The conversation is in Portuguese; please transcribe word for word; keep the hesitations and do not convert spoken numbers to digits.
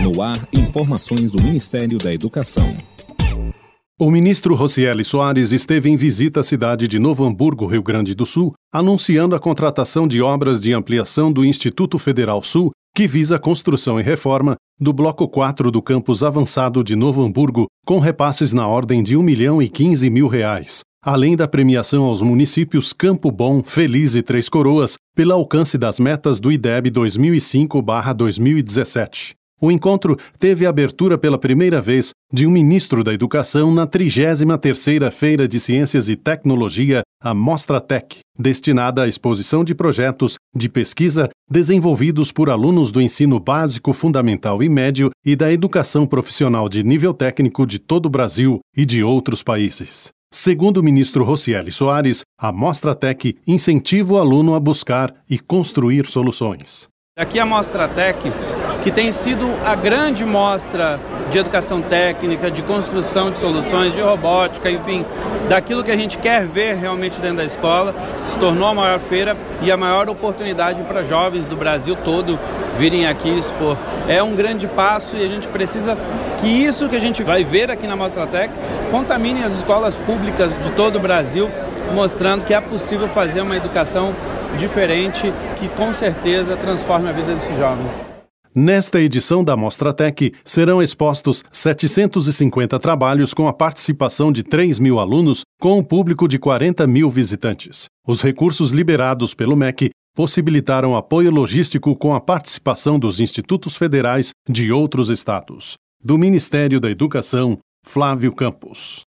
No ar, informações do Ministério da Educação. O ministro Rocieli Soares esteve em visita à cidade de Novo Hamburgo, Rio Grande do Sul, anunciando a contratação de obras de ampliação do Instituto Federal Sul, que visa a construção e reforma do Bloco quatro do Campus Avançado de Novo Hamburgo, com repasses na ordem de um milhão e quinze mil reais, além da premiação aos municípios Campo Bom, Feliz e Três Coroas, pelo alcance das metas do I D E B dois mil e cinco barra dois mil e dezessete. O encontro teve a abertura pela primeira vez de um ministro da Educação na trigésima terceira Feira de Ciências e Tecnologia, a Mostratec, destinada à exposição de projetos de pesquisa desenvolvidos por alunos do ensino básico, fundamental e médio e da educação profissional de nível técnico de todo o Brasil e de outros países. Segundo o ministro Rocieli Soares, a Mostratec incentiva o aluno a buscar e construir soluções. Aqui a Mostratec, que tem sido a grande mostra de educação técnica, de construção de soluções, de robótica, enfim, daquilo que a gente quer ver realmente dentro da escola, se tornou a maior feira e a maior oportunidade para jovens do Brasil todo virem aqui expor. É um grande passo e a gente precisa que isso que a gente vai ver aqui na Mostratec contamine as escolas públicas de todo o Brasil, mostrando que é possível fazer uma educação diferente que com certeza transforme a vida desses jovens. Nesta edição da Mostratec, serão expostos setecentos e cinquenta trabalhos com a participação de três mil alunos, com um público de quarenta mil visitantes. Os recursos liberados pelo M E C possibilitaram apoio logístico com a participação dos institutos federais de outros estados. Do Ministério da Educação, Flávio Campos.